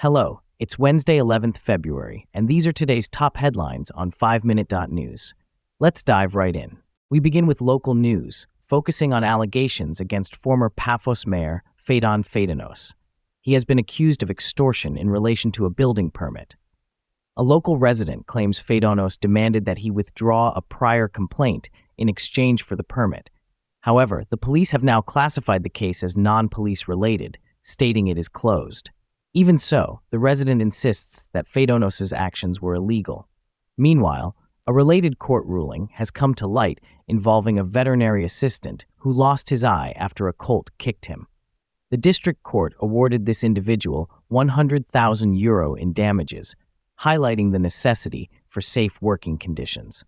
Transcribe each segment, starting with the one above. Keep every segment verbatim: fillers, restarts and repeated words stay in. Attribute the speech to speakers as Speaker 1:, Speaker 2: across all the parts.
Speaker 1: Hello, it's Wednesday, eleventh February, and these are today's top headlines on five minute dot news. Let's dive right in. We begin with local news, focusing on allegations against former Paphos mayor Phaedon Pheidonos. He has been accused of extortion in relation to a building permit. A local resident claims Pheidonos demanded that he withdraw a prior complaint in exchange for the permit. However, the police have now classified the case as non-police related, stating it is closed. Even so, the resident insists that Pheidonos' actions were illegal. Meanwhile, a related court ruling has come to light involving a veterinary assistant who lost his eye after a colt kicked him. The district court awarded this individual one hundred thousand euro in damages, highlighting the necessity for safe working conditions.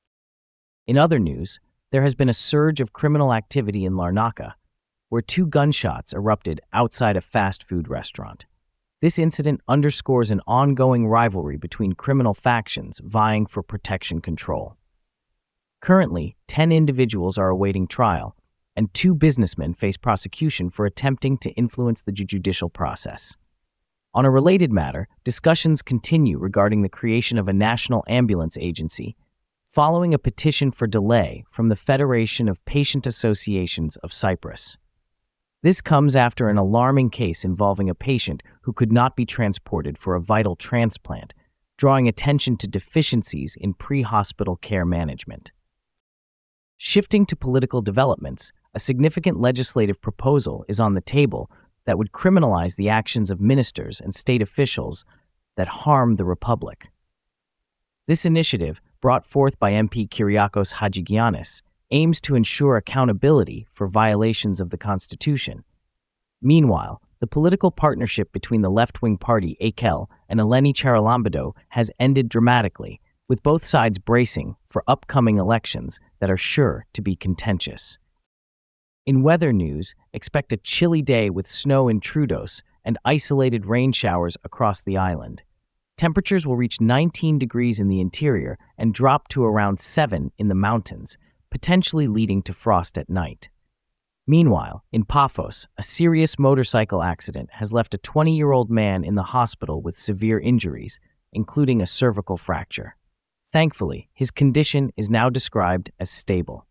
Speaker 1: In other news, there has been a surge of criminal activity in Larnaca, where two gunshots erupted outside a fast food restaurant. This incident underscores an ongoing rivalry between criminal factions vying for protection control. Currently, ten individuals are awaiting trial, and two businessmen face prosecution for attempting to influence the judicial process. On a related matter, discussions continue regarding the creation of a national ambulance agency, following a petition for delay from the Federation of Patient Associations of Cyprus. This comes after an alarming case involving a patient who could not be transported for a vital transplant, drawing attention to deficiencies in pre-hospital care management. Shifting to political developments, a significant legislative proposal is on the table that would criminalize the actions of ministers and state officials that harm the Republic. This initiative, brought forth by M P Kyriakos Hadjigiannis, aims to ensure accountability for violations of the Constitution. Meanwhile, the political partnership between the left-wing party A K E L and Eleni Charalambidou has ended dramatically, with both sides bracing for upcoming elections that are sure to be contentious. In weather news, expect a chilly day with snow in Troodos and isolated rain showers across the island. Temperatures will reach nineteen degrees in the interior and drop to around seven in the mountains, potentially leading to frost at night. Meanwhile, in Paphos, a serious motorcycle accident has left a twenty-year-old man in the hospital with severe injuries, including a cervical fracture. Thankfully, his condition is now described as stable.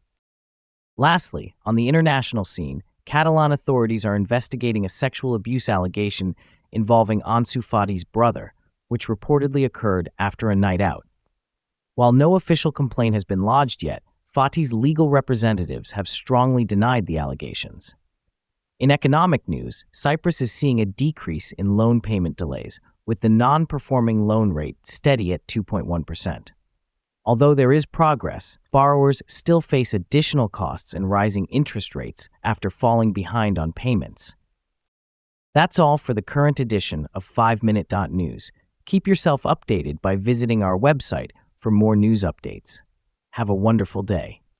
Speaker 1: Lastly, on the international scene, Catalan authorities are investigating a sexual abuse allegation involving Ansu Fati's brother, which reportedly occurred after a night out. While no official complaint has been lodged yet, Fati's legal representatives have strongly denied the allegations. In economic news, Cyprus is seeing a decrease in loan payment delays, with the non-performing loan rate steady at two point one percent. Although there is progress, borrowers still face additional costs and rising interest rates after falling behind on payments. That's all for the current edition of five minute dot news. Keep yourself updated by visiting our website for more news updates. Have a wonderful day.